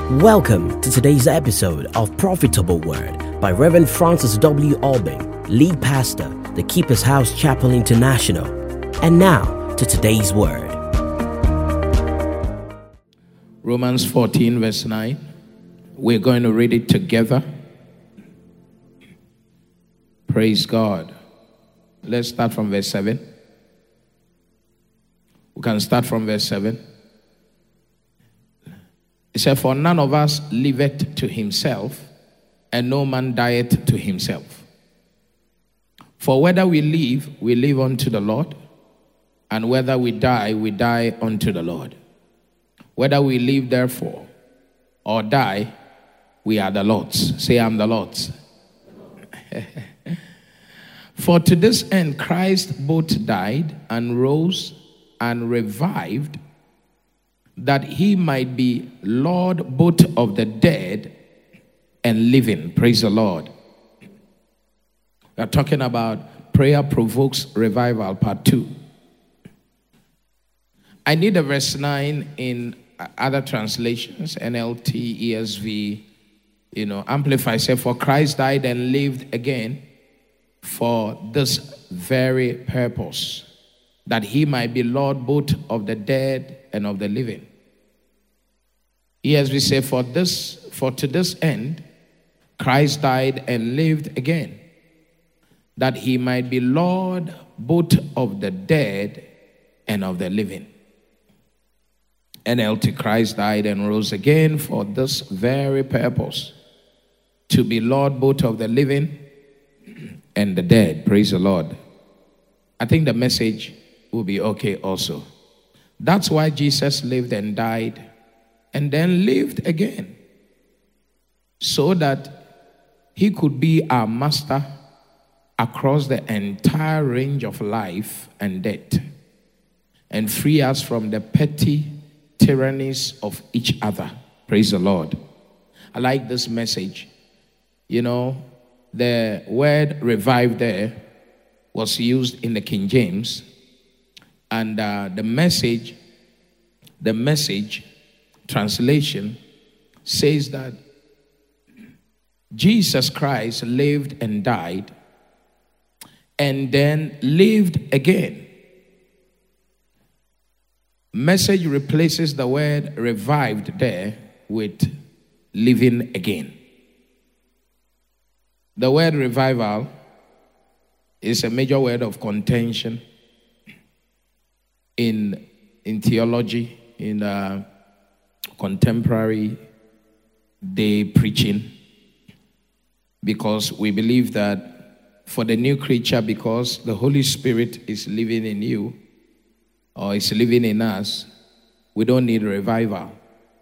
Welcome to today's episode of Profitable Word by Reverend Francis W. Albing, lead pastor, the Keeper's House Chapel International. And now to today's word. Romans 14 verse 9. We're going to read it together. Praise God. Let's start from verse 7. We can start from verse 7. It said, "For none of us liveth to himself, and no man dieth to himself. For whether we live unto the Lord, and whether we die unto the Lord. Whether we live, therefore, or die, we are the Lord's." Say, "I'm the Lord's." "For to this end Christ both died and rose and revived, that he might be Lord both of the dead and living." Praise the Lord. We are talking about prayer provokes revival, part 2. I need a verse 9 in other translations, NLT, ESV, Amplify. Say, "For Christ died and lived again for this very purpose, that he might be Lord both of the dead and of the living." ESV say, for to this end, Christ died and lived again, that he might be Lord both of the dead and of the living. NLT, Christ died and rose again for this very purpose, to be Lord both of the living and the dead. Praise the Lord. I think the message will be okay also. That's why Jesus lived and died and then lived again, so that he could be our master across the entire range of life and death, and free us from the petty tyrannies of each other. Praise the Lord. I like this message. The word "revive" there was used in the King James, and the message translation says that Jesus Christ lived and died and then lived again. Message replaces the word "revived" there with "living again." The word revival is a major word of contention in theology, in contemporary day preaching, because we believe that for the new creature, because the Holy Spirit is living in you or is living in us, we don't need revival.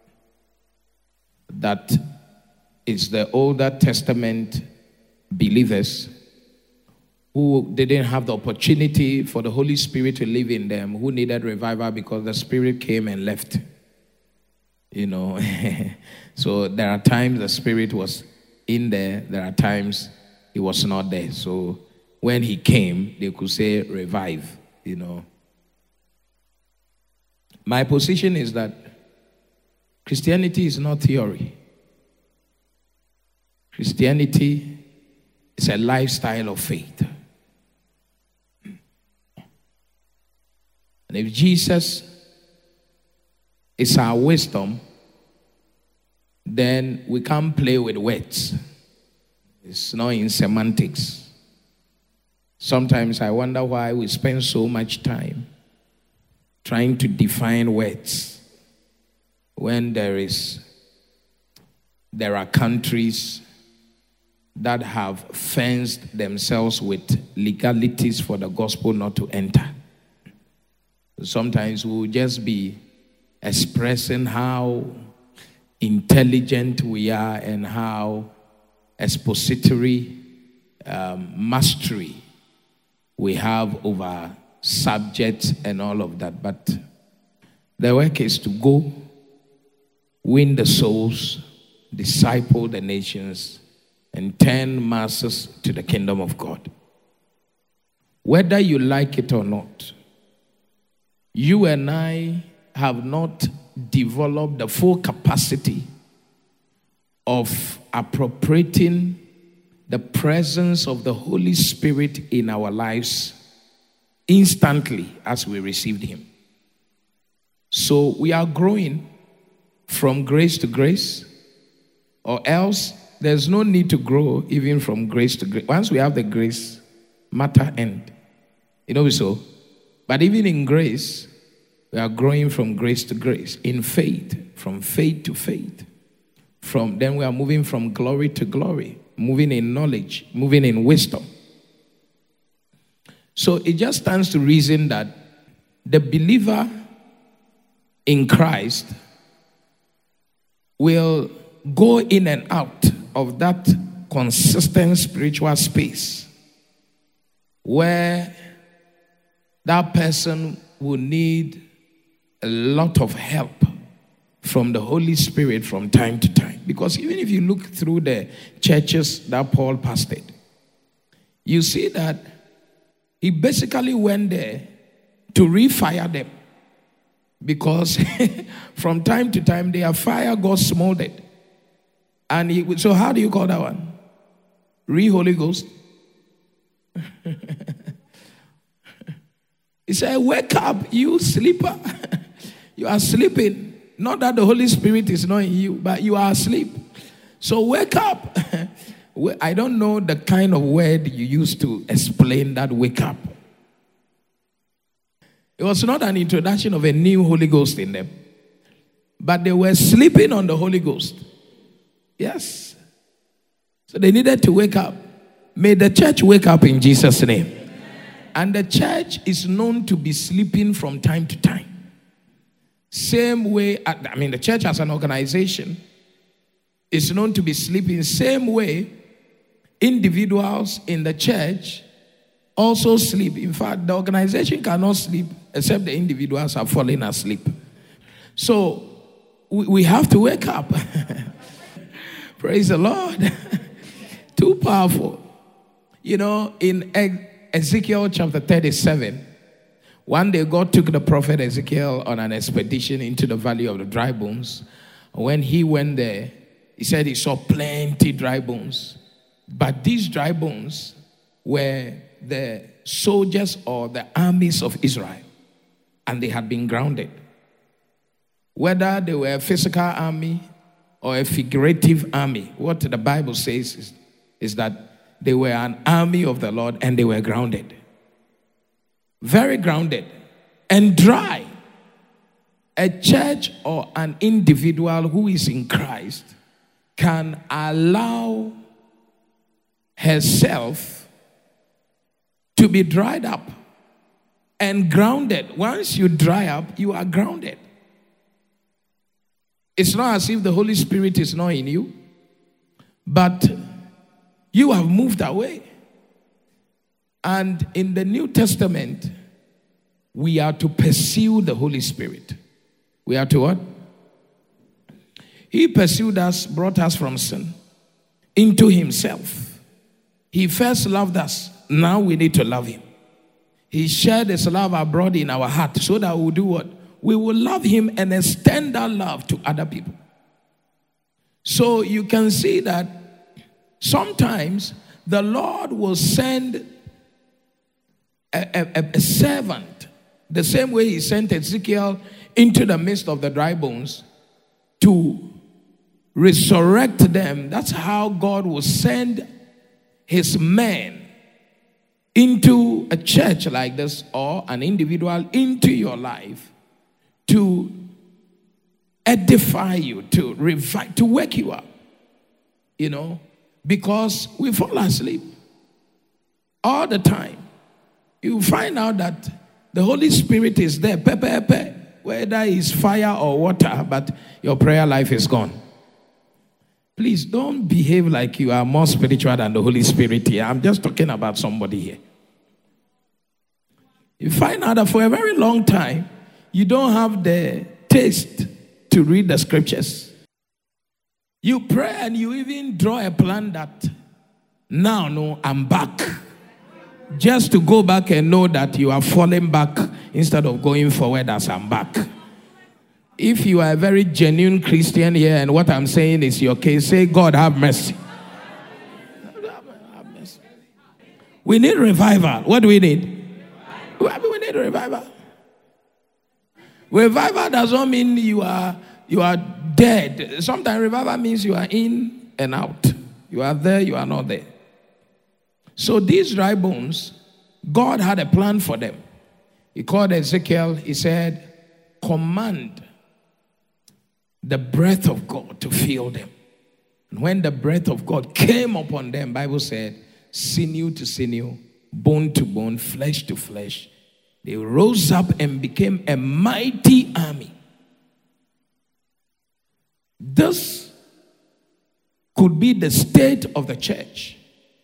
That is the Older Testament believers who didn't have the opportunity for the Holy Spirit to live in them, who needed revival because the Spirit came and left. So there are times the Spirit was in there are times he was not there. So when he came, they could say revive. My position is that Christianity is not theory. Christianity is a lifestyle of faith. And if Jesus is our wisdom, then we can't play with words. It's not in semantics. Sometimes I wonder why we spend so much time trying to define words when there are countries that have fenced themselves with legalities for the gospel not to enter. Sometimes we'll just be expressing how intelligent we are and how expository mastery we have over subjects and all of that. But the work is to go, win the souls, disciple the nations, and turn masses to the kingdom of God. Whether you like it or not, you and I have not developed the full capacity of appropriating the presence of the Holy Spirit in our lives instantly as we received him. So we are growing from grace to grace, or else there's no need to grow even from grace to grace. Once we have the grace, matter end. You know so? But even in grace, we are growing from grace to grace. In faith, from faith to faith. Then we are moving from glory to glory, moving in knowledge, moving in wisdom. So it just stands to reason that the believer in Christ will go in and out of that consistent spiritual space where that person will need a lot of help from the Holy Spirit from time to time. Because even if you look through the churches that Paul pastored, you see that he basically went there to refire them. Because from time to time, their fire got smoldered. And so how do you call that one? Holy Ghost. He said, wake up, you sleeper. You are sleeping. Not that the Holy Spirit is not in you, but you are asleep. So wake up. I don't know the kind of word you used to explain that wake up. It was not an introduction of a new Holy Ghost in them. But they were sleeping on the Holy Ghost. Yes. So they needed to wake up. May the church wake up in Jesus' name. And the church is known to be sleeping from time to time. Same way, the church as an organization is known to be sleeping. Same way, individuals in the church also sleep. In fact, the organization cannot sleep except the individuals are falling asleep. So we have to wake up. Praise the Lord. Too powerful. You know, in Ezekiel chapter 37, one day God took the prophet Ezekiel on an expedition into the valley of the dry bones. When he went there, he said he saw plenty dry bones. But these dry bones were the soldiers or the armies of Israel. And they had been grounded. Whether they were a physical army or a figurative army, what the Bible says is that they were an army of the Lord and they were grounded. Very grounded and dry. A church or an individual who is in Christ can allow herself to be dried up and grounded. Once you dry up, you are grounded. It's not as if the Holy Spirit is not in you, but you have moved away. And in the New Testament, we are to pursue the Holy Spirit. We are to what? He pursued us, brought us from sin into himself. He first loved us. Now we need to love him. He shared his love abroad in our heart so that we'll do what? We will love him and extend that love to other people. So you can see that sometimes the Lord will send a servant, the same way he sent Ezekiel into the midst of the dry bones to resurrect them. That's how God will send his men into a church like this or an individual into your life to edify you, to revive, to wake you up, you know, because we fall asleep all the time. You find out that the Holy Spirit is there, whether it's fire or water, but your prayer life is gone. Please don't behave like you are more spiritual than the Holy Spirit here. I'm just talking about somebody here. You find out that for a very long time, you don't have the taste to read the scriptures. You pray and you even draw a plan that now, no, I'm back. Just to go back and know that you are falling back instead of going forward as I'm back. If you are a very genuine Christian here and what I'm saying is your case, say, God have mercy. Have mercy. We need revival. What do we need? We need revival. Revival does not mean you are dead. Sometimes revival means you are in and out. You are there, you are not there. So these dry bones, God had a plan for them. He called Ezekiel, he said, command the breath of God to fill them. And when the breath of God came upon them, Bible said, sinew to sinew, bone to bone, flesh to flesh, they rose up and became a mighty army. This could be the state of the church.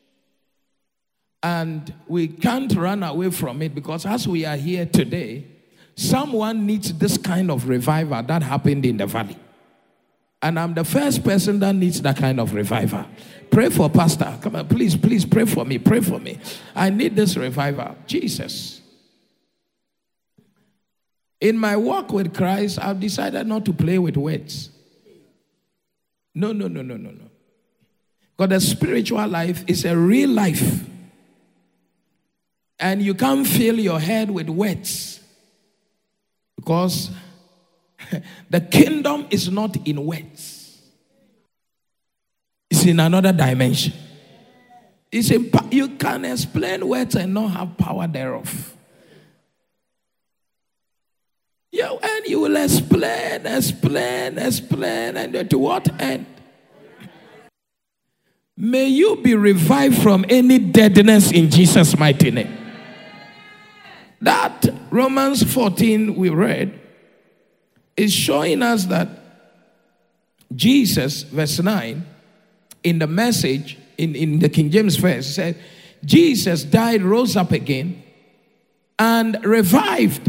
And we can't run away from it, because as we are here today, someone needs this kind of revival that happened in the valley. And I'm the first person that needs that kind of revival. Pray for Pastor. Come on, please pray for me. Pray for me. I need this revival. Jesus. In my walk with Christ, I've decided not to play with words. No. Because the spiritual life is a real life. And you can't fill your head with words. Because the kingdom is not in words. It's in another dimension. You can explain words and not have power thereof. And you will explain, and to what end? May you be revived from any deadness in Jesus' mighty name. That Romans 14 we read is showing us that Jesus, verse 9, in the Message, in the King James verse, said, Jesus died, rose up again, and revived,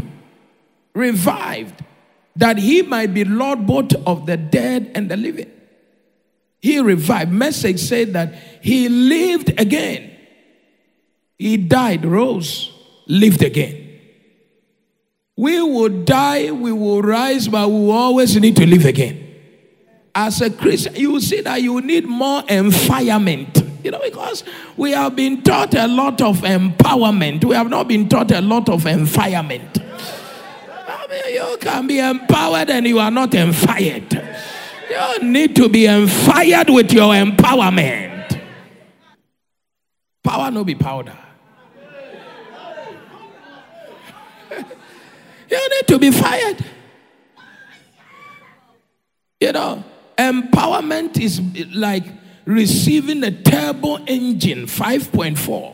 that he might be Lord both of the dead and the living. He revived. Message said that he lived again. He died, rose, lived again. We will die, we will rise, but we will always need to live again. As a Christian, you will see that you need more environment. Because we have been taught a lot of empowerment. We have not been taught a lot of environment. You can be empowered and you are not enfired. You need to be enfired with your empowerment. Power no be powder. You need to be fired. Empowerment is like receiving a turbo engine 5.4.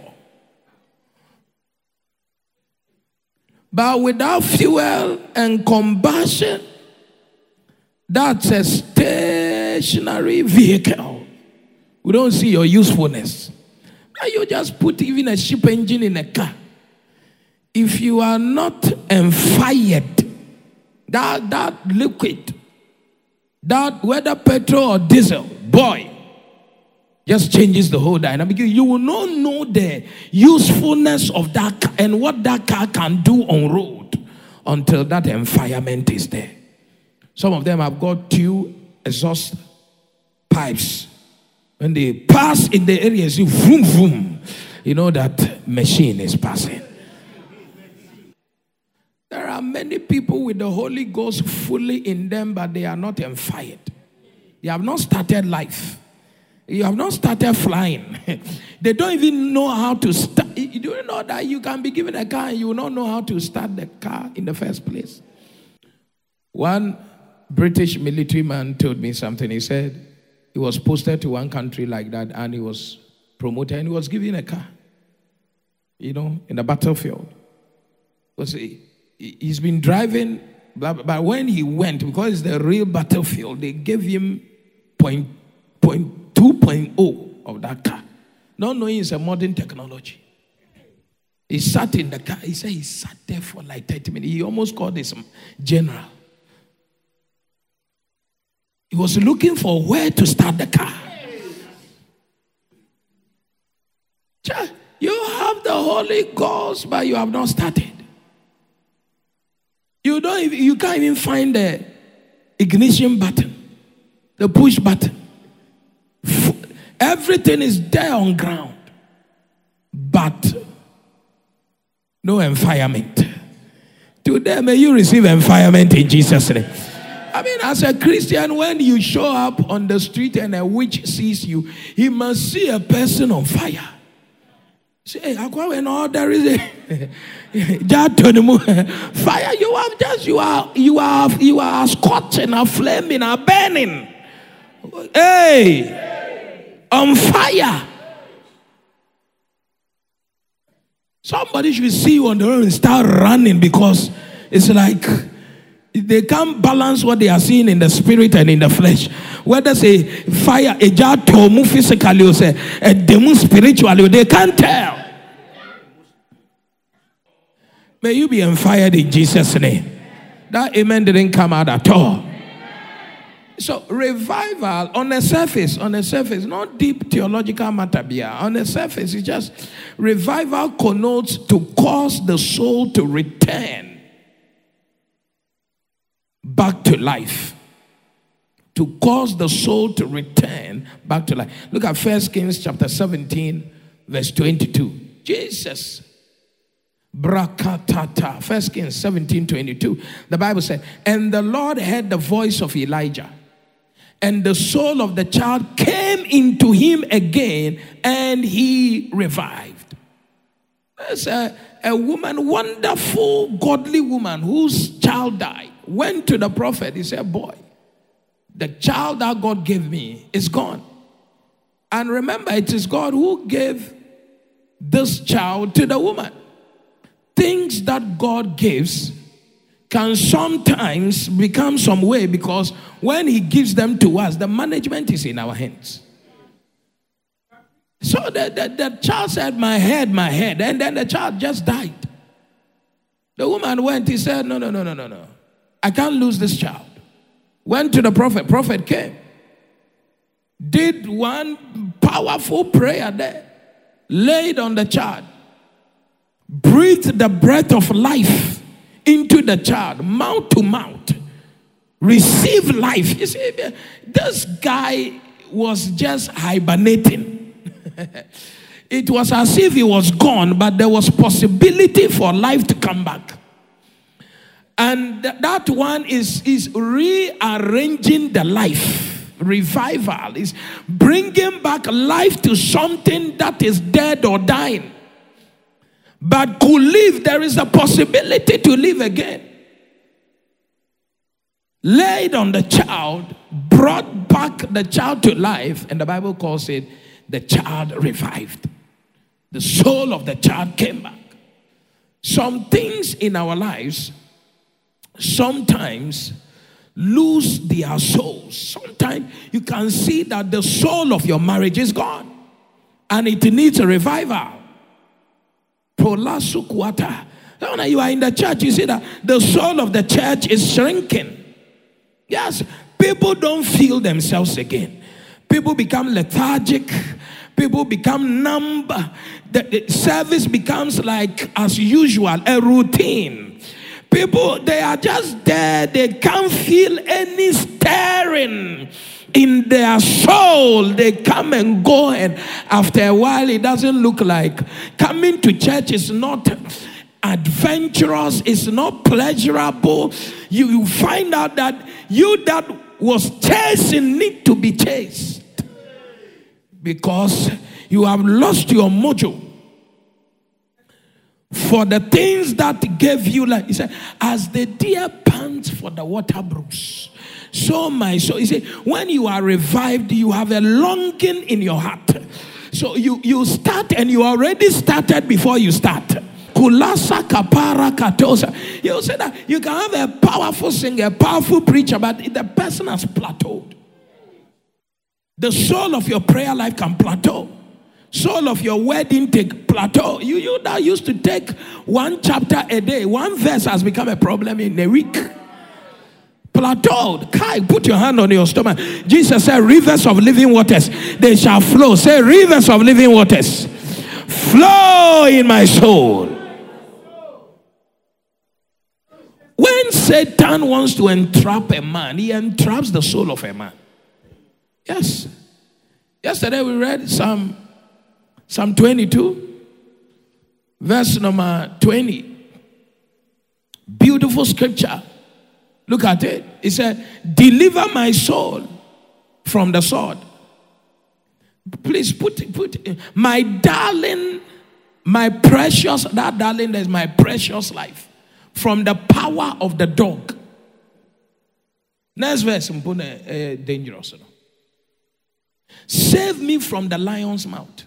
But without fuel and combustion, that's a stationary vehicle. We don't see your usefulness. You just put even a ship engine in a car. If you are not enfired, that liquid, that whether petrol or diesel, boy, just changes the whole dynamic. You will not know the usefulness of that car and what that car can do on road until that environment is there. Some of them have got 2 exhaust pipes. When they pass in the areas, you vroom vroom. You know that machine is passing. There are many people with the Holy Ghost fully in them, but they are not enfired. They have not started life. You have not started flying. They don't even know how to start. You don't know that you can be given a car and you will not know how to start the car in the first place. One British military man told me something. He said he was posted to one country like that and he was promoted and he was given a car, in the battlefield. Because he's been driving, but when he went, because it's the real battlefield, they gave him 2.0 of that car. Not knowing it's a modern technology. He sat in the car. He said he sat there for like 30 minutes. He almost called this general. He was looking for where to start the car. You have the Holy Ghost, but you have not started. You can't even find ignition button, the push button. Everything is there on ground, but no environment. Today, may you receive environment in Jesus' name. I mean, as a Christian, when you show up on the street and a witch sees you, he must see a person on fire. Say, no, there is a fire. You are scorching, a flaming, a burning. Hey, on fire. Somebody should see you on the road and start running, because it's like they can't balance what they are seeing in the spirit and in the flesh. Whether say fire, a jar tomu physically or say a demon spiritually, they can't tell. May you be fired in Jesus' name. That amen didn't come out at all. So revival on the surface, not deep theological matter. On the surface, it's just revival connotes to cause the soul to return back to life. To cause the soul to return back to life. Look at 1 Kings chapter 17, verse 22. Jesus. Brakatata. 1 Kings 17, 22. The Bible said, and the Lord heard the voice of Elijah, and the soul of the child came into him again, and he revived. There's a woman, wonderful, godly woman, whose child died. Went to the prophet. He said, boy, the child that God gave me is gone. And remember, it is God who gave this child to the woman. Things that God gives can sometimes become some way, because when he gives them to us, the management is in our hands. So the child said, my head, and then the child just died. The woman went, he said, no. I can't lose this child. Went to the prophet. Prophet came. Did one powerful prayer there. Laid on the child. Breathed the breath of life into the child, mouth to mouth. Receive life. You see, this guy was just hibernating. It was as if he was gone, but there was possibility for life to come back. And that one is rearranging the life. Revival is bringing back life to something that is dead or dying, but could live. There is a possibility to live again. Laid on the child, brought back the child to life, and the Bible calls it the child revived. The soul of the child came back. Some things in our lives sometimes lose their souls. Sometimes you can see that the soul of your marriage is gone and it needs a revival. Prolasukwata. When you are in the church, you see that the soul of the church is shrinking. Yes, people don't feel themselves again. People become lethargic. People become numb. The service becomes like as usual, a routine. People, they are just there. They can't feel any stirring in their soul. They come and go, and after a while, it doesn't look like coming to church is not adventurous. It's not pleasurable. You find out that you that was chasing need to be chased, because you have lost your mojo for the things that gave you life. He said, as the deer pants for the water brooks, so my soul. He said, when you are revived, you have a longing in your heart. So you start, and you already started before you start. Kulasa kapara katosa. You say that you can have a powerful singer, a powerful preacher, but the person has plateaued. The soul of your prayer life can plateau. Soul of your wedding take plateau. You that used to take one chapter a day, one verse has become a problem in a week. Plateaued. Kai, put your hand on your stomach. Jesus said, rivers of living waters, they shall flow. Say, rivers of living waters flow in my soul. When Satan wants to entrap a man, he entraps the soul of a man. Yes. Yesterday we read Psalm 22, verse number 20. Beautiful scripture. Look at it. It said, deliver my soul from the sword. Please put my darling, my precious, that darling is my precious life, from the power of the dog. Next verse, dangerous. Save me from the lion's mouth.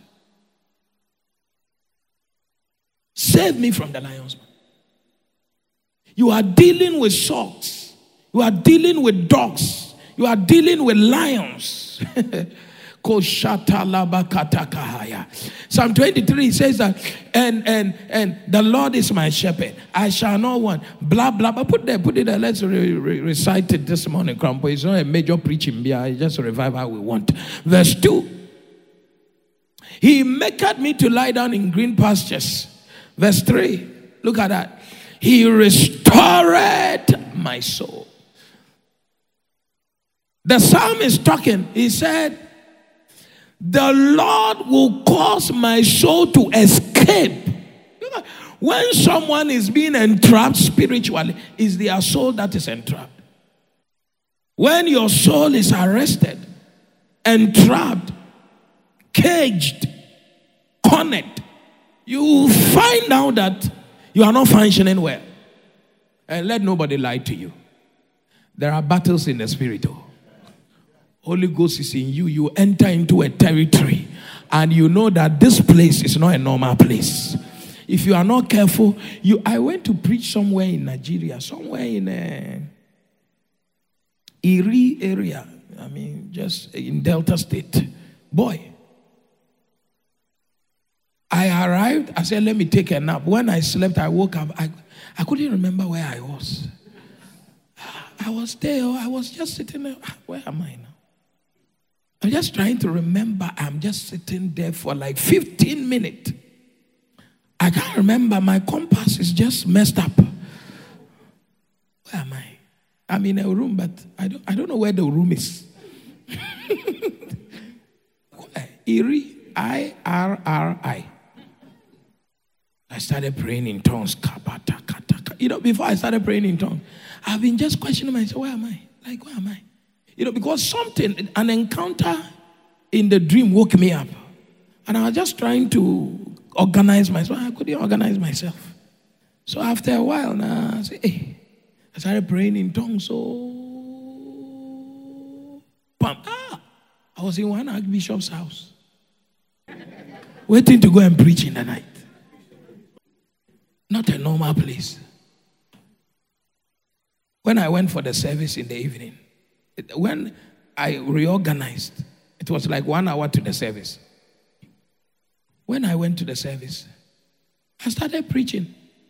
Save me from the lion's mouth. You are dealing with sharks. You are dealing with dogs. You are dealing with lions. Psalm 23 says that, and the Lord is my shepherd, I shall not want. Blah blah. But put it there. Let's recite it this morning, Crampo. It's not a major preaching. It's just a revival we want. Verse 2. He maketh me to lie down in green pastures. Verse 3. Look at that. He restored my soul. The psalm is talking. He said, the Lord will cause my soul to escape. When someone is being entrapped spiritually, it's their soul that is entrapped. When your soul is arrested, entrapped, caged, cornered, you find out that you are not functioning well. And let nobody lie to you. There are battles in the spirit. Holy Ghost is in you. You enter into a territory and you know that this place is not a normal place. If you are not careful, I went to preach somewhere in Nigeria, somewhere in Erie area. I mean, just in Delta State. Boy, I arrived. I said, let me take a nap. When I slept, I woke up. I couldn't remember where I was. I was there. I was just sitting there. Where am I now? I'm just trying to remember. I'm just sitting there for like 15 minutes. I can't remember. My compass is just messed up. Where am I? I'm in a room, but I don't know where the room is. Iri, I-R-R-I. I started praying in tongues. Before I started praying in tongues, I've been just questioning myself, where am I? Like, where am I? Because an encounter in the dream woke me up. And I was just trying to organize myself. I couldn't organize myself. So after a while, now I said, hey, I started praying in tongues. I was in one archbishop's house, waiting to go and preach in the night. Not a normal place. When I went for the service in the evening, when I reorganized, it was like 1 hour to the service. When I went to the service, I started preaching.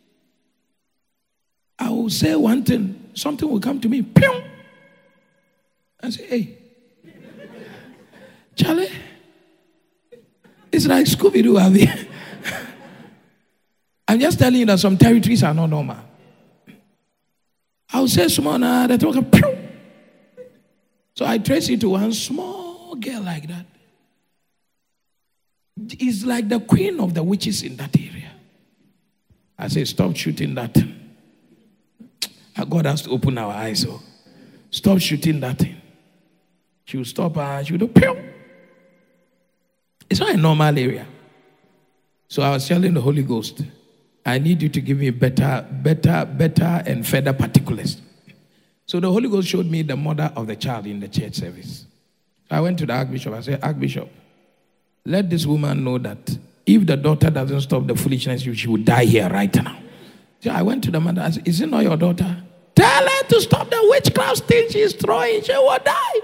I will say one thing, something will come to me. Pew! I say, hey, Charlie, it's like Scooby-Doo. I'm just telling you that some territories are not normal. I will say, Simona, that talk, pew! So I trace it to one small girl like that. It's like the queen of the witches in that area. I say, stop shooting that. God has to open our eyes. So stop shooting that thing. She will stop and she will do pew. It's not a normal area. So I was telling the Holy Ghost, I need you to give me better and further particulars. So the Holy Ghost showed me the mother of the child in the church service. So I went to the Archbishop. I said, Archbishop, let this woman know that if the daughter doesn't stop the foolishness, she will die here right now. So I went to the mother. I said, is it not your daughter? Tell her to stop the witchcraft thing she's throwing. She will die.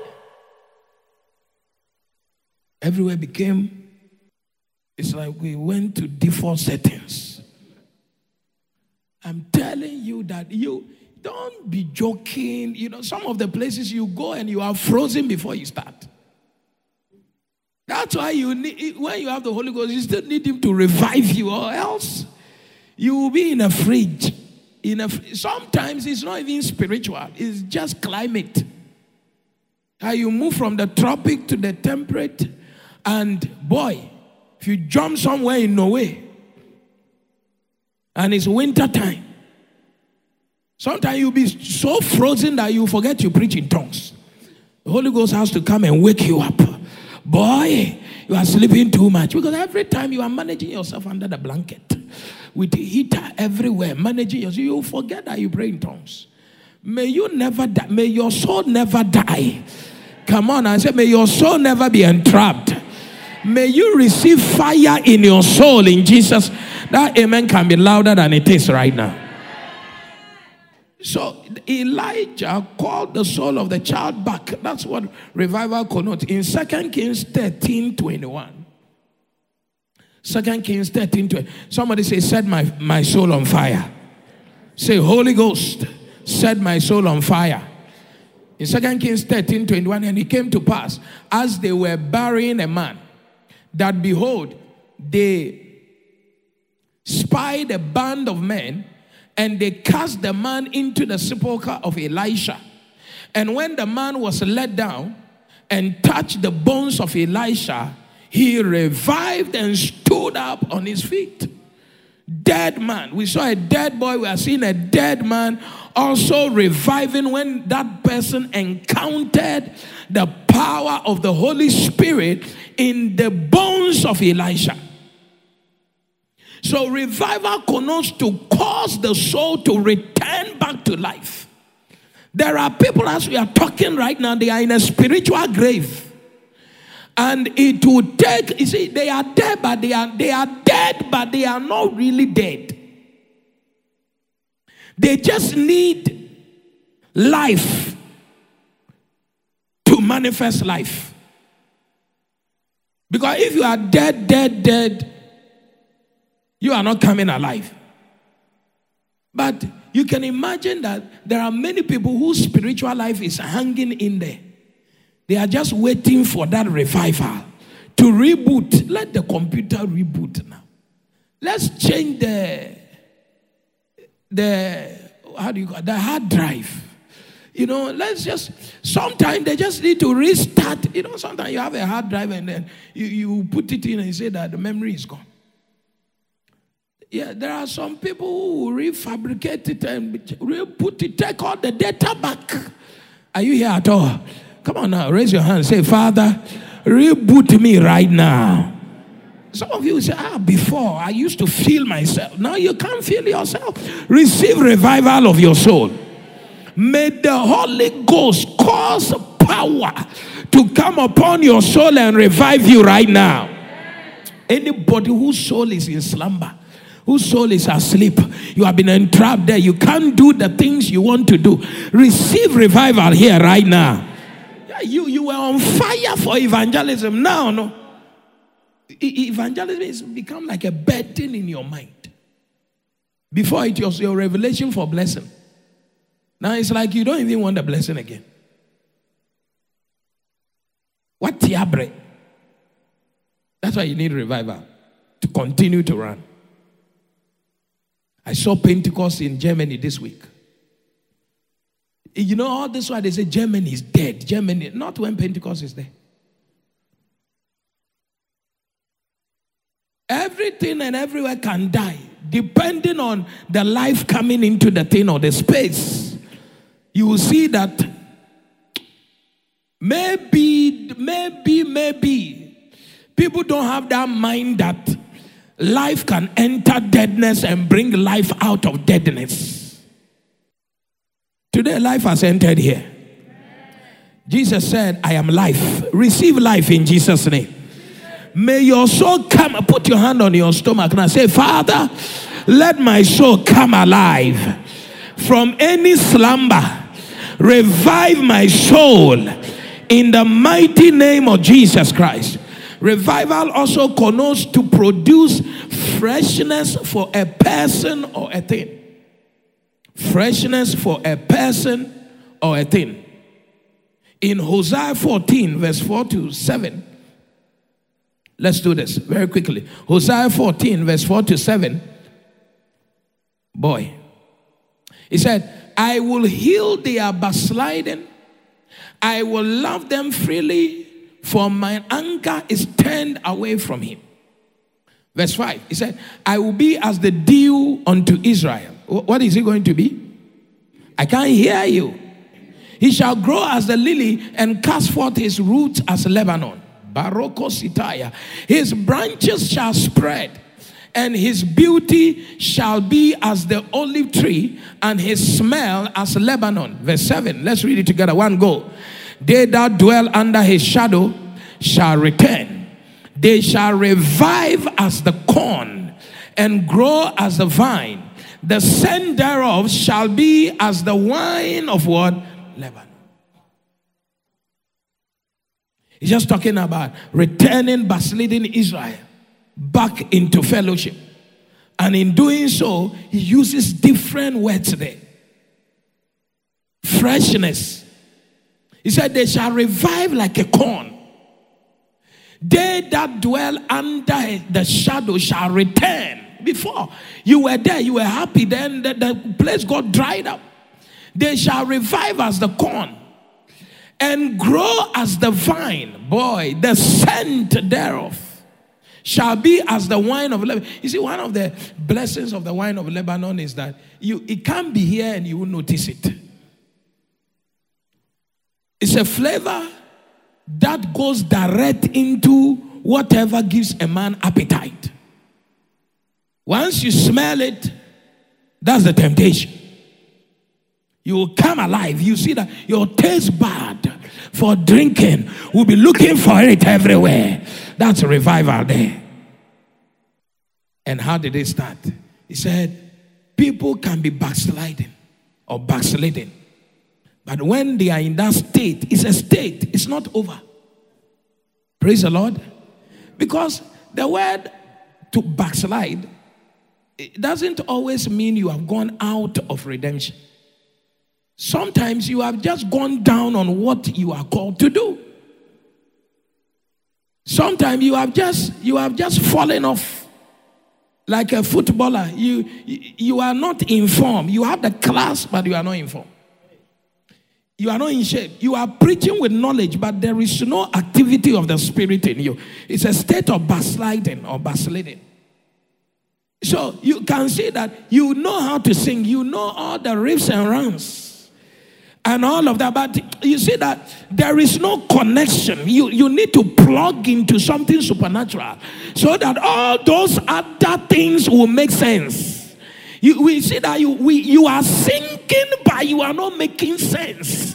Everywhere became, it's like we went to default settings. I'm telling you that you don't be joking. Some of the places you go and you are frozen before you start. That's why you need, when you have the Holy Ghost, you still need him to revive you, or else you will be in a fridge. Sometimes it's not even spiritual. It's just climate. How you move from the tropic to the temperate. And boy, if you jump somewhere in Norway, and it's winter time, sometimes you'll be so frozen that you forget you preach in tongues. The Holy Ghost has to come and wake you up. Boy, you are sleeping too much. Because every time you are managing yourself under the blanket, with the heater everywhere, managing yourself, you forget that you pray in tongues. May you never die. May your soul never die. Come on, I say, may your soul never be entrapped. May you receive fire in your soul in Jesus. That amen can be louder than it is right now. So Elijah called the soul of the child back. That's what revival connotes. In 2 Kings 13:21. 2 Kings 13:20. Somebody say, set my soul on fire. Say, Holy Ghost, set my soul on fire. In 2 Kings 13:21, and it came to pass, as they were burying a man, that behold, they spied a band of men, and they cast the man into the sepulchre of Elisha. And when the man was let down and touched the bones of Elisha, he revived and stood up on his feet. Dead man. We saw a dead boy. We are seeing a dead man also reviving when that person encountered the power of the Holy Spirit in the bones of Elisha. So revival connotes to cause the soul to return back to life. There are people, as we are talking right now, they are in a spiritual grave. And it would take, you see, they are dead, but they are dead, but they are not really dead. They just need life to manifest life. Because if you are dead, you are not coming alive. But you can imagine that there are many people whose spiritual life is hanging in there. They are just waiting for that revival to reboot. Let the computer reboot now. Let's change the hard drive. Let's just, sometimes they just need to restart. Sometimes you have a hard drive and then you put it in and you say that the memory is gone. Yeah, there are some people who refabricate it and put it, take all the data back. Are you here at all? Come on now, raise your hand. Say, Father, reboot me right now. Some of you say, before I used to feel myself. Now you can't feel yourself. Receive revival of your soul. May the Holy Ghost cause power to come upon your soul and revive you right now. Anybody whose soul is in slumber, whose soul is asleep, you have been entrapped there, you can't do the things you want to do, receive revival here right now. You were on fire for evangelism. Now, no. Evangelism has become like a burden in your mind. Before it was your revelation for blessing. Now it's like you don't even want the blessing again. What tiabre? That's why you need revival to continue to run. I saw Pentecost in Germany this week. All this why they say Germany is dead. Germany, not when Pentecost is there. Everything and everywhere can die, depending on the life coming into the thing or the space. You will see that maybe people don't have that mind that life can enter deadness and bring life out of deadness. Today, life has entered here. Jesus said, I am life. Receive life in Jesus' name. May your soul come. Put your hand on your stomach and say, Father, let my soul come alive from any slumber. Revive my soul in the mighty name of Jesus Christ. Revival also connotes to produce freshness for a person or a thing. Freshness for a person or a thing. In Hosea 14, verse 4 to 7. Let's do this very quickly. Hosea 14, verse 4 to 7. Boy, He said, I will heal their backsliding. I will love them freely, for my anger is turned away from him. Verse 5, he said, I will be as the dew unto Israel. What is he going to be? I can't hear you. He shall grow as the lily and cast forth his roots as Lebanon. Baroko Sitaya. His branches shall spread, and his beauty shall be as the olive tree, and his smell as Lebanon. Verse 7, let's read it together. One go. They that dwell under his shadow shall return. They shall revive as the corn and grow as the vine. The scent thereof shall be as the wine of what? Lebanon. He's just talking about returning backsliding Israel back into fellowship. And in doing so, he uses different words there. Freshness. He said, they shall revive like a corn. They that dwell under the shadow shall return. Before you were there, you were happy, then the place got dried up. They shall revive as the corn and grow as the vine. Boy, the scent thereof shall be as the wine of Lebanon. You see, one of the blessings of the wine of Lebanon is that it can't be here and you will notice it. It's a flavor that goes direct into whatever gives a man appetite. Once you smell it, that's the temptation. You will come alive. You see that your taste bud for drinking will be looking for it everywhere. That's a revival there. And how did it start? He said, people can be backsliding or backsliding. But when they are in that state, it's a state. It's not over. Praise the Lord. Because the word to backslide, it doesn't always mean you have gone out of redemption. Sometimes you have just gone down on what you are called to do. Sometimes you have just fallen off like a footballer. You are not informed. You have the class, but you are not informed. You are not in shape. You are preaching with knowledge, but there is no activity of the Spirit in you. It's a state of backsliding or backsliding. So you can see that you know how to sing. You know all the riffs and runs and all of that. But you see that there is no connection. You need to plug into something supernatural so that all those other things will make sense. We see that you are singing, but you are not making sense.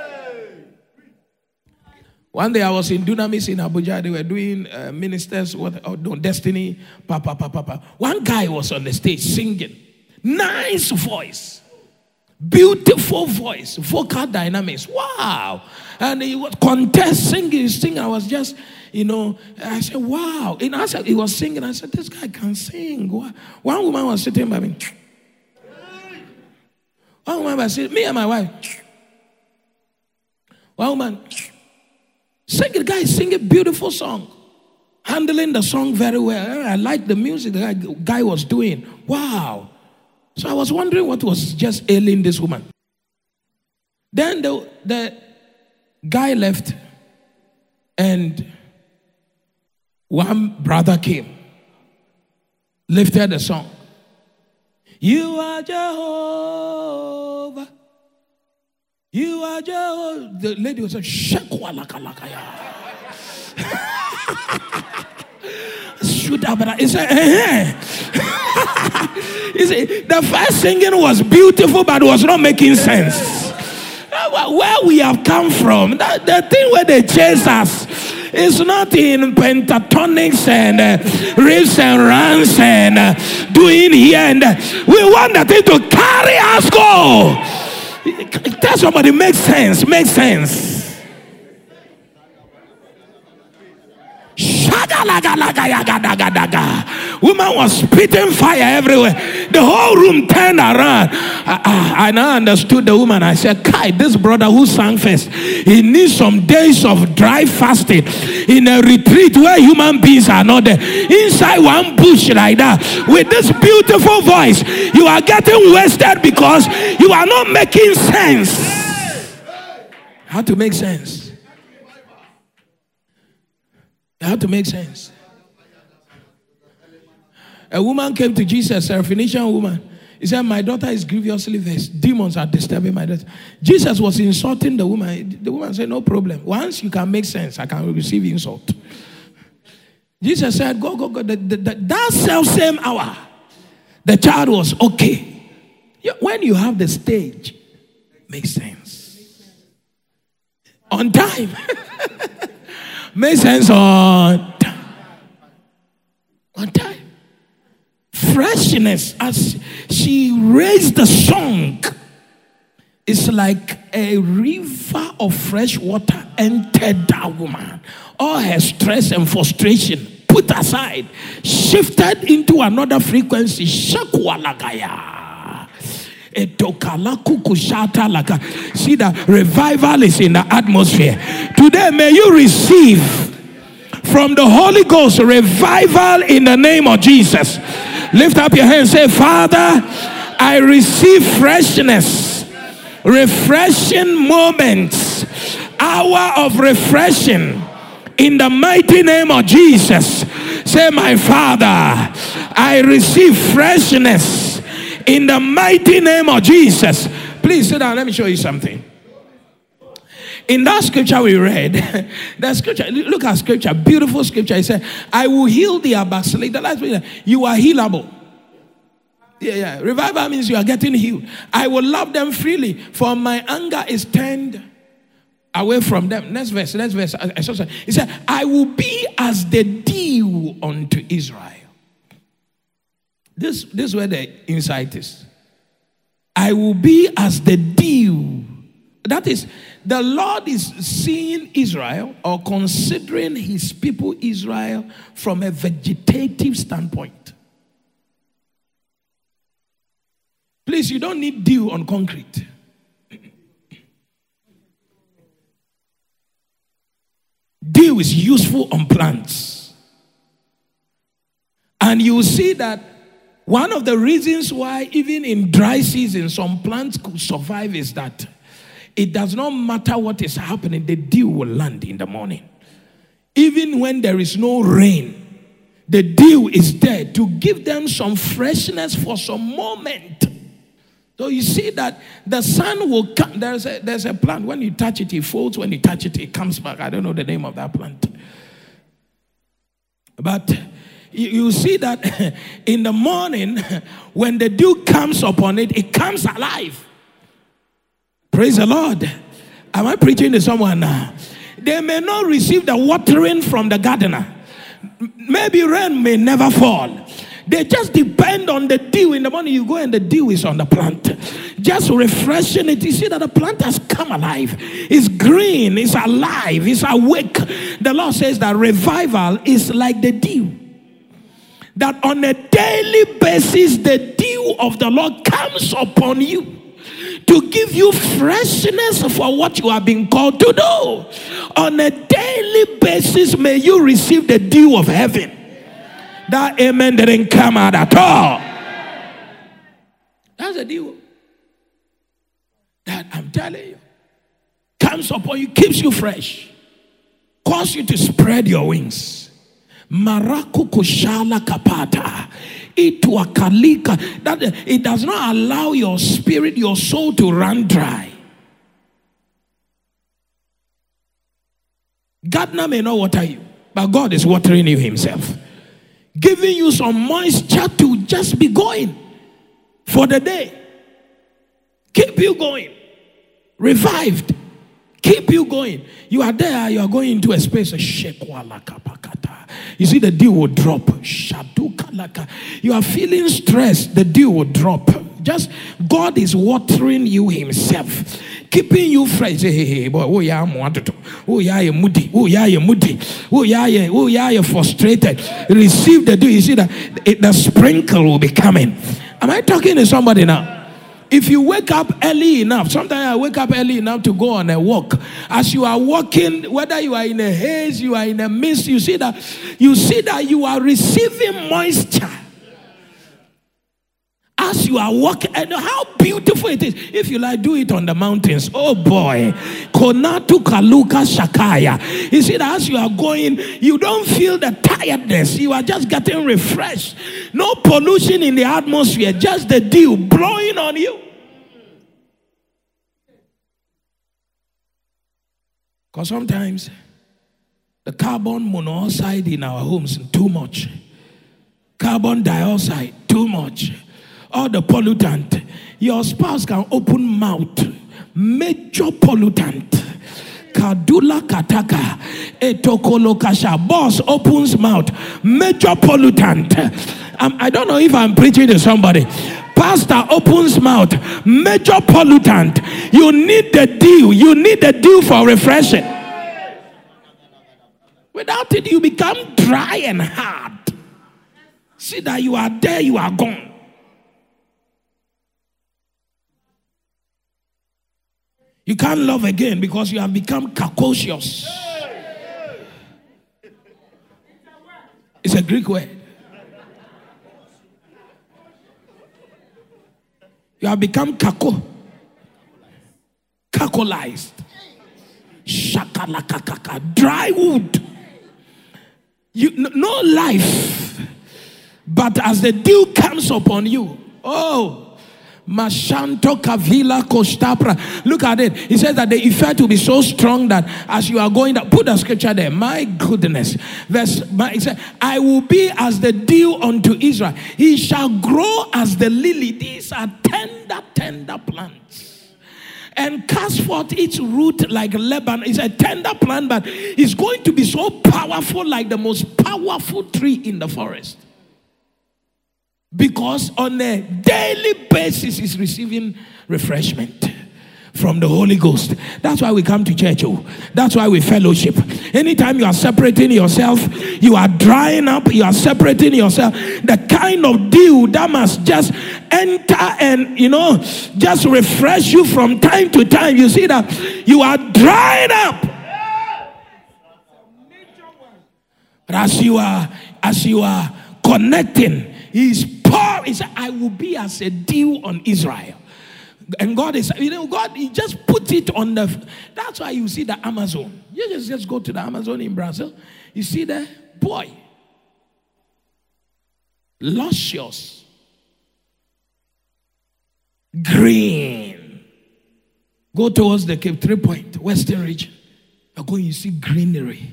One day I was in Dunamis in Abuja. They were doing ministers, Destiny, Papa. One guy was on the stage singing. Nice voice. Beautiful voice. Vocal dynamics. Wow. And he was singing. I was just, I said, wow. And I said, he was singing. I said, this guy can sing. One woman was sitting by me. One woman was sitting, me and my wife. One woman. The guy sing a beautiful song, handling the song very well. I liked the music the guy was doing. Wow. So I was wondering what was just ailing this woman. Then the guy left, and one brother came, lifted the song. You are Jehovah. You are Jehovah. The lady was like, Shekwa laka laka ya. Shoot up. He said, You see, the first singing was beautiful, but was not making sense. Where we have come from, the thing where they chase us is not in pentatonics and riffs and runs and doing here and there. We want the thing to carry us go. Tell somebody, makes sense. Woman was spitting fire everywhere. the whole room turned around. I now understood the woman. I said, Kai, this brother who sang first, he needs some days of dry fasting in a retreat where human beings are not there. Inside one bush like that, with this beautiful voice, you are getting wasted because you are not making sense. How to make sense? How to make sense? A woman came to Jesus, a Phoenician woman. He said, my daughter is grievously vexed. Demons are disturbing my daughter. Jesus was insulting the woman. The woman said, no problem. Once you can make sense, I can receive insult. Jesus said, go. That self-same hour, the child was okay. When you have the stage, makes sense. On time. Makes sense on time. On time. Freshness, as she raised the song, it's like a river of fresh water entered that woman. All her stress and frustration put aside, shifted into another frequency. Shakwalagaya. See, the revival is in the atmosphere. Today, may you receive from the Holy Ghost revival in the name of Jesus. Lift up your hands, say, Father, I receive freshness, refreshing moments, hour of refreshing in the mighty name of Jesus. Say, my Father, I receive freshness in the mighty name of Jesus. Please sit down, let me show you something. In that scripture we read, that scripture, look at scripture, beautiful scripture. It said, I will heal the backslider. You are healable. Yeah. Revival means you are getting healed. I will love them freely, for my anger is turned away from them. Next verse. It said, I will be as the dew unto Israel. This is where the insight is. I will be as the dew. That is, the Lord is seeing Israel, or considering his people Israel, from a vegetative standpoint. Please, you don't need dew on concrete. Dew is useful on plants. And you will see that one of the reasons why even in dry season some plants could survive is that it does not matter what is happening, the dew will land in the morning. Even when there is no rain, the dew is there to give them some freshness for some moment. So you see that the sun will come. There's a plant. When you touch it, it folds. When you touch it, it comes back. I don't know the name of that plant. But you see that in the morning, when the dew comes upon it, it comes alive. Praise the Lord. Am I preaching to someone now? They may not receive the watering from the gardener. Maybe rain may never fall. They just depend on the dew. In the morning you go and the dew is on the plant. Just refreshing it. You see that the plant has come alive. It's green. It's alive. It's awake. The Lord says that revival is like the dew. That on a daily basis the dew of the Lord comes upon you to give you freshness for what you have been called to do. On a daily basis, may you receive the dew of heaven. That amen didn't come out at all. That's a dew that I'm telling you comes upon you, keeps you fresh, cause you to spread your wings. Maraku kushala kapata. That it does not allow your spirit, your soul to run dry. Gardener may not water you, but God is watering you himself, giving you some moisture to just be going for the day. Keep you going. Revived. Keep you going. You are there, you are going into a space of shekwalakapakata. You see the dew will drop. Shadukalaka. You are feeling stressed, the dew will drop. Just God is watering you himself, keeping you fresh. Hey, boy, oh yeah, I'm wanted to. Oh yeah, you're moody. Oh yeah, you're moody. Oh yeah, you're frustrated. Receive the dew. You see that the sprinkle will be coming. Am I talking to somebody now? If you wake up early enough, sometimes I wake up early enough to go on a walk. As you are walking, whether you are in a haze, you are in a mist, you see that you are receiving moisture. As you are walking, and how beautiful it is. If you like, do it on the mountains. Oh boy. Konatu Kaluka Shakaya. You see that as you are going, you don't feel the tiredness. You are just getting refreshed. No pollution in the atmosphere, just the dew blowing on you. Because sometimes the carbon monoxide in our homes is too much. Carbon dioxide, too much. All the pollutant. Your spouse can open mouth. Major pollutant. Kadula Kataka. Etokolo Kasha. Boss opens mouth. Major pollutant. I don't know if I'm preaching to somebody. Pastor opens mouth. Major pollutant. You need the dew. You need the dew for refreshing. Without it, you become dry and hard. See that you are there, you are gone. You can't love again because you have become kakosios. It's a Greek word. You have become kakolized. Shakalakakaka. Dry wood. No life. But as the dew comes upon you, oh, Mashanto Kavila Kostapra. Look at it. He says that the effect will be so strong that as you are going down, put the scripture there. My goodness. He said, I will be as the dew unto Israel. He shall grow as the lily. These are tender plants. And cast forth its root like Lebanon. It's a tender plant, but it's going to be so powerful like the most powerful tree in the forest. Because on a daily basis is receiving refreshment from the Holy Ghost. That's why we come to church. That's why we fellowship. Anytime you are separating yourself, you are drying up, you are separating yourself. The kind of dew that must just enter and, just refresh you from time to time. You see that you are drying up. But as you are connecting, He's pouring. He said, I will be as a dew on Israel. And God is, God, He just put it on the, that's why you see the Amazon. You just go to the Amazon in Brazil. You see the boy. Luscious. Green. Go towards the Cape 3 Point, Western region. You're going, you see greenery.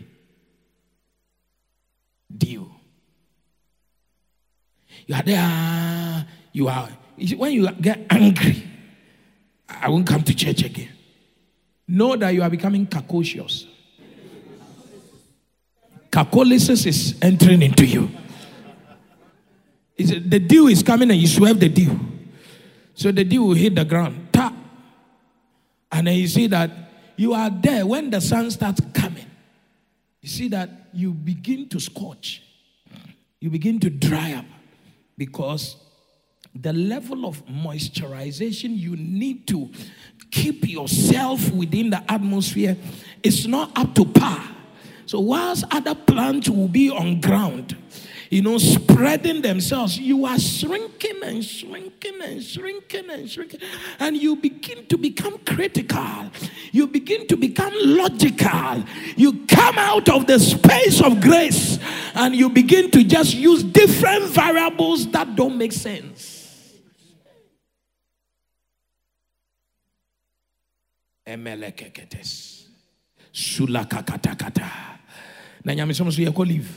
Dew. You are there, when you get angry, I won't come to church again. Know that you are becoming kakosios. Kakolysis is entering into you. The dew is coming and you swerve the dew. So the dew will hit the ground. Tap. And then you see that you are there when the sun starts coming. You see that you begin to scorch. You begin to dry up. Because the level of moisturization you need to keep yourself within the atmosphere is not up to par. So whilst other plants will be on ground, spreading themselves, you are shrinking and shrinking and shrinking and shrinking. And you begin to become critical. You begin to become logical. You come out of the space of grace and you begin to just use different variables that don't make sense. Emelekeketes. Sulakakatakata. Nanyamisomo suyeko live.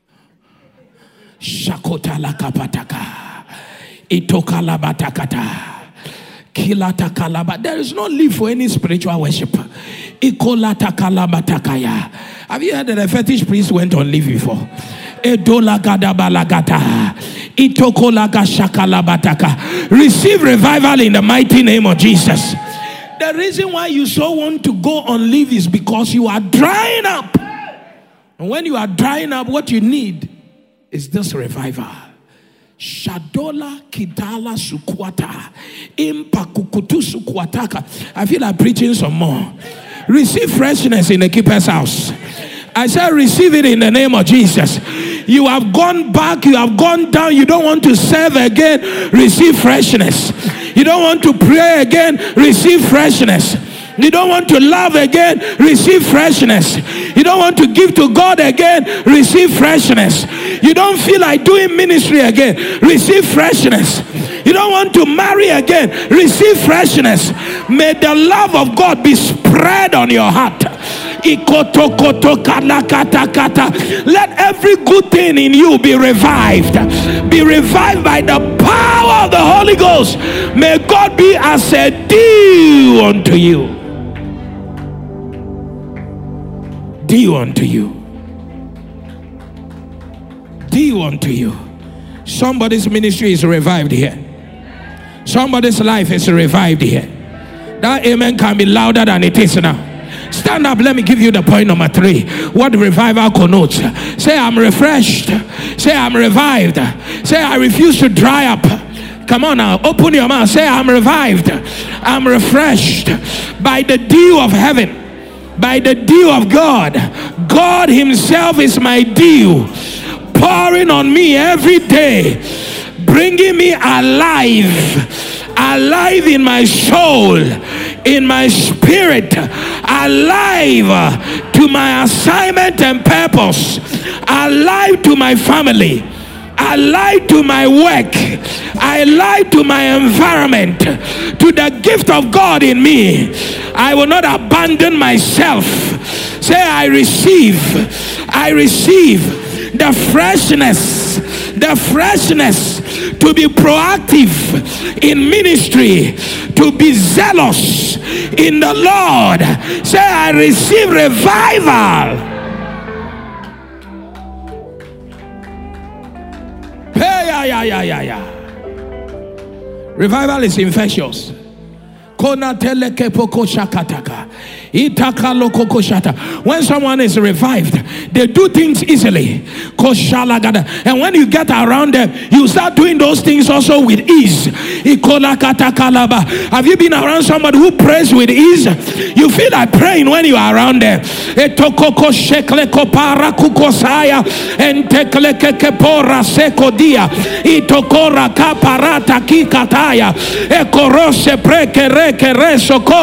Shakota la kapataka. Itoka la batakata. Kilata kalaba. There is no leave for any spiritual worship. Ikolata kalabatakaya. Have you heard that a fetish priest went on leave before? Edola gadabalagata. Itokola gashakalabataka. Receive revival in the mighty name of Jesus. The reason why you so want to go on leave is because you are drying up. And when you are drying up, what you need is this revival. Shadola Kidala Sukwata. Impakukutu Sukwataka. I feel like preaching some more. Receive freshness in the keeper's house. I said receive it in the name of Jesus. You have gone back, you have gone down, you don't want to serve again, receive freshness. You don't want to pray again, receive freshness. You don't want to love again, receive freshness. You don't want to give to God again, receive freshness. You don't feel like doing ministry again, receive freshness. You don't want to marry again, receive freshness. May the love of God be spread on your heart. Let every good thing in you be revived. Be revived by the power of the Holy Ghost. May God be as a dew unto you. Dew unto you. Dew unto you. Somebody's ministry is revived here. Somebody's life is revived here. That amen can be louder than it is now. Stand up, let me give you the point number 3. What revival connotes. Say, I'm refreshed. Say, I'm revived. Say, I refuse to dry up. Come on now, open your mouth. Say, I'm revived. I'm refreshed by the dew of heaven. By the dew of God. God himself is my dew, pouring on me every day, bringing me alive in my soul, in my spirit, alive to my assignment and purpose, alive to my family, alive to my work, alive to my environment, to the gift of God in me. I will not abandon myself. Say, I receive the freshness to be proactive in ministry, to be zealous in the Lord. Say, I receive revival. Revival is infectious. When someone is revived, they do things easily. And when you get around them, you start doing those things also with ease. Have you been around somebody who prays with ease? You feel like praying when you are around them. Anybody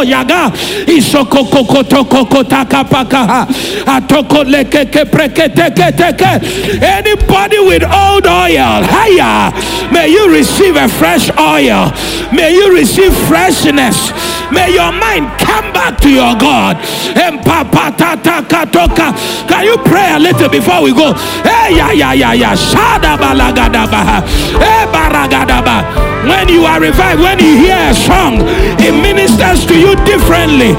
with old oil, may you receive a fresh oil. May you receive freshness. May your mind come back to your God. Can you pray a little before we go? When you are revived, when you hear a song, it ministers to you differently.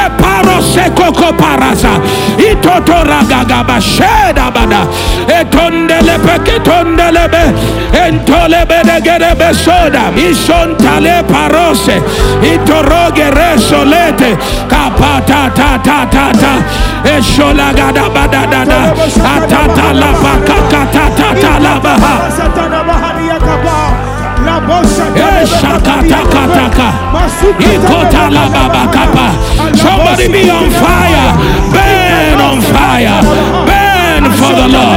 Somebody be on fire. Burn on fire. Burn for the Lord.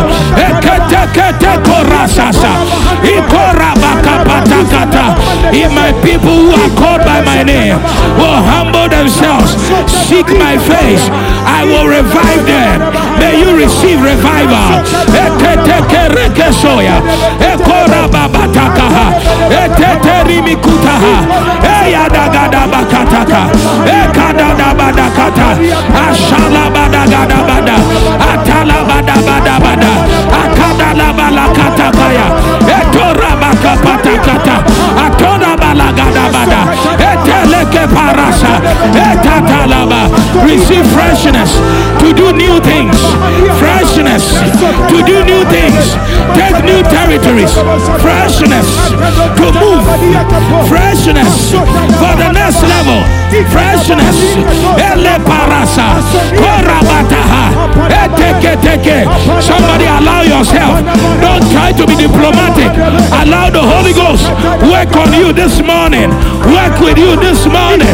If my people who are called by my name will humble themselves, seek my face, I will revive them. May you receive revival. Receive freshness to do new things. Freshness to do new things. Take new territories. Freshness to move. Freshness for the next level. Freshness. Somebody allow your yourself. Don't try to be diplomatic. Allow the Holy Ghost work on you this morning. Work with you this morning.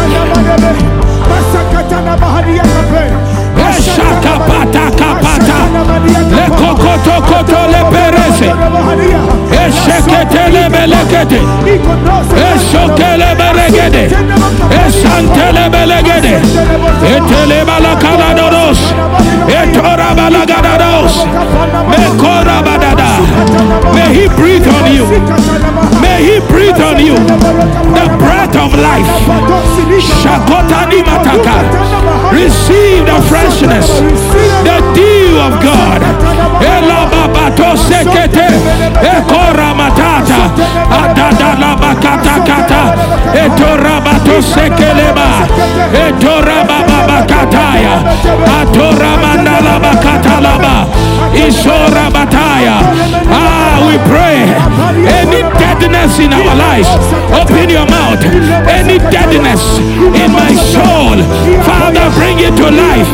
Shakapata kapata le kokoto koto le perese eshekete le belekete eshokele beregede eshantele belegede etele balakadados etora balagadados mekora badada. May he breathe on you. May he breathe on you the breath of life. Shakotani mataka. Receive the freshness, the dew of God. Elababato sekete, ekora matata, adadala bakata kata, etorabato sekeleba, etorababakataya, atoramandala bakatalaba, isora bataya. We pray. Any deadness in our lives, open your mouth. Any deadness in my soul, Father, bring it to life.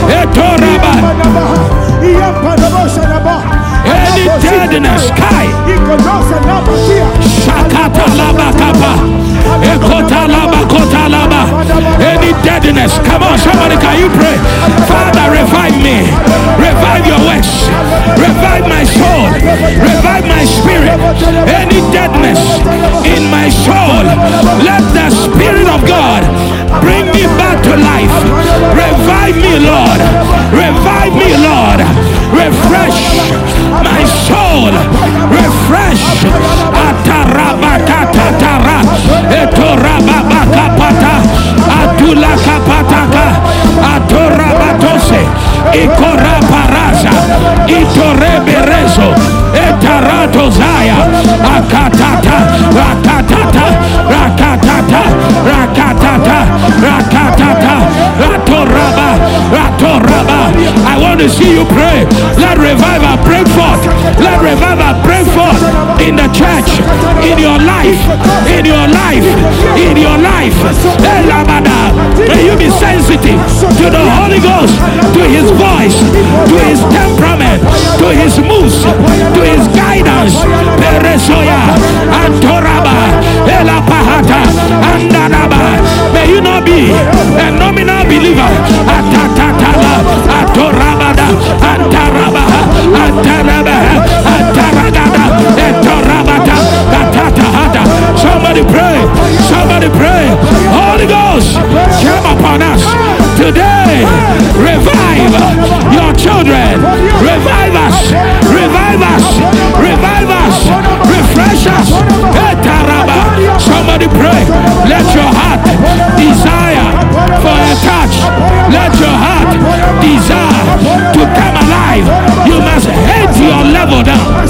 Any deadness, Kai Shakata laba kapa Ekota laba kota laba. Any deadness, come on, somebody, can you pray? Father, revive me. Revive your works. Revive my soul. Revive my spirit. Any deadness in my soul, let the Spirit of God bring me back to life. Revive me, Lord. Revive me, Lord. Refresh my soul. Refresh. Atarabakatatara. Etorababakapata. Atulakapataka. Atorabatose. Ikoraparaza. Itoreberezo. Etaratozaya. Akatata. Rakatata. Rakatata. Rakatata. Rakatata. Ratoraba. Ratoraba. I want to see you pray. Let revival break forth. Let revival break forth in the church, in your life, in your life, in your life. May you be sensitive to the Holy Ghost, to his voice, to his temperament, to his moves, to his guidance. Peresoya, Antoraba, Elapahata, Andanaba. May you not be a nominal believer. Atatatala, Atorabada, Antarabaha, Antarabaha, Antaragada, Etorabata, Katatahata. Somebody pray, somebody pray. Holy Ghost, come upon us today. Revive your children. Revive us, revive us, revive us, refresh us. Etaraba. Somebody pray. Let your heart desire for a touch. Let your heart desire to come alive. You must hate your level down.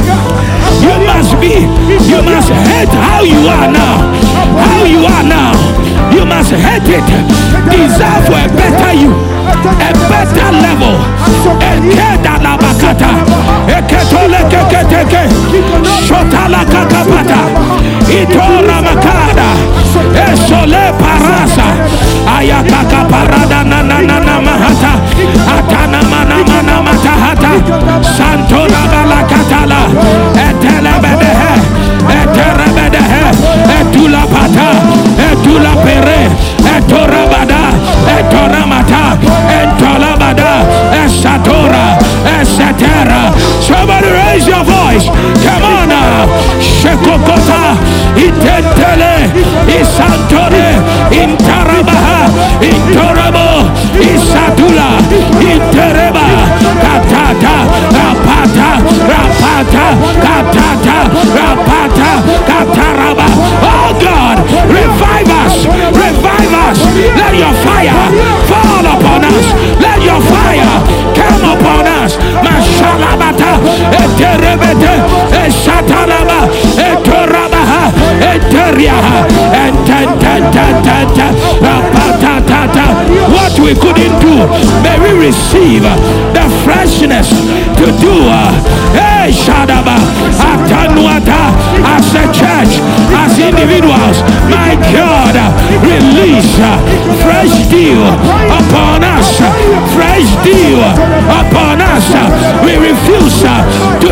You must hate how you are now. How you are now. You must hate it. Desire for a better you. A better level. Ekeda bakata. Eketole keketeke. Shotala kakapata. Itora makada. Esole parasa. Ayakaka parada na na na na mahata. Atana mana mana matahata. Santora balakatala. Etelebedehe. Eterebedehe. Etula pata. Etula pere. Etorabada. Etoramata. Entolabada. Esatora. Esetera. Somebody raise your voice. Come on now. Shekokota. Itentele. Isantore. Intarabaha. Intorabo. Isatula. Intereba. Katata. Rapata. Rapata. Katata. Rapata. Kataraba. Oh God, revive us. Revive us. Let your fire fall upon us. Let your fire come upon us. Mashalabata. Eterebete. Eshatalaba. Etorabaha. Eteriaha. Entententententa. Rapatatata. What we couldn't do, may we receive the freshness to do. Hey, Shadaba. Atanuata. As a church, as individuals, my God, release fresh dew upon us. Fresh dew upon us. We refuse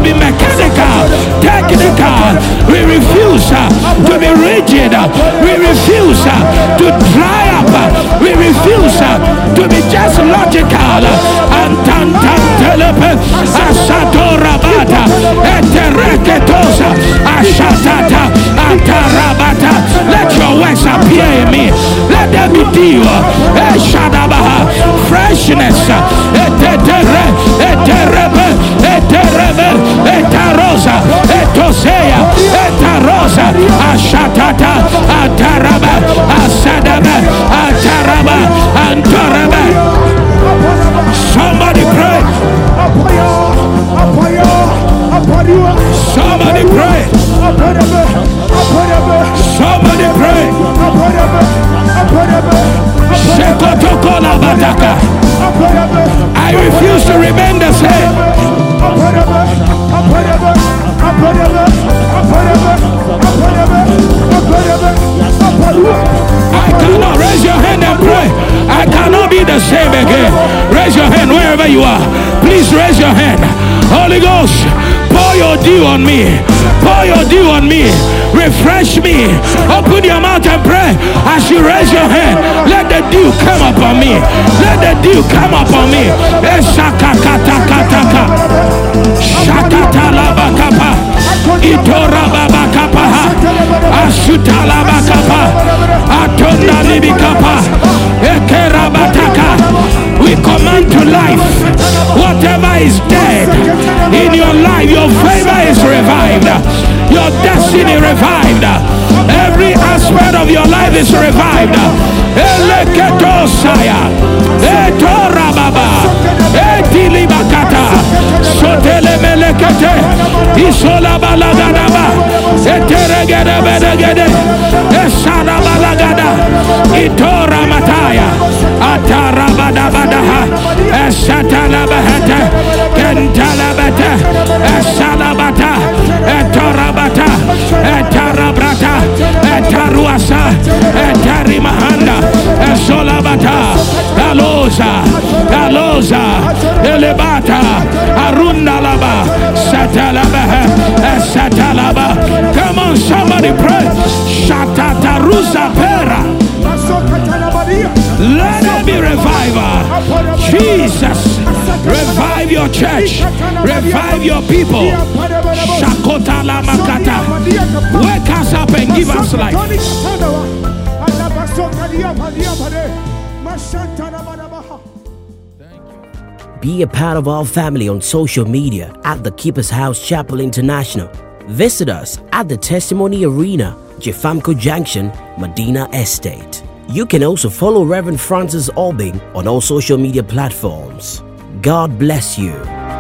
cannot. Raise your hand and pray. I cannot be the same again. Raise your hand wherever you are. Please raise your hand. Holy Ghost, pour your dew on me. Pour your dew on me. Refresh me. Open your mouth and pray. As you raise your hand, let the dew come upon me. Let the dew come upon me. Shakakatakataka. Shakatalabakapa. Itorababakapa. Ashutalabakapa. Atonalibikapa. Ekerabataka. We command to life whatever is dead in your life. Your favor is revived. Your destiny revived. Every aspect of your life is revived. Eleketosaya, Etorababa, Etilibakata, Sotelemelekete, Isolabalagadaba, Eteregedebedegede, Esarabalagada, Itoramataya, Atarabadabadaha, Esatalabahete, Kentalabete, Esalabata, Etorabata, Etarabrata, Etaruasa, Etarimahanda, Esolabata, Aloza, Aloza, Elebata, Arundalaba, Satalabaha, Satalaba. Come on, somebody pray. Shatatarusa Pera. Let there be revival. Jesus, revive your church. Revive your people. Shakota la makata. Wake us up and give us life. Be a part of our family on social media at The Keeper's House Chapel International. Visit us at the Testimony Arena, Jefamco Junction, Medina Estate. You can also follow Reverend Francis Albing on all social media platforms. God bless you.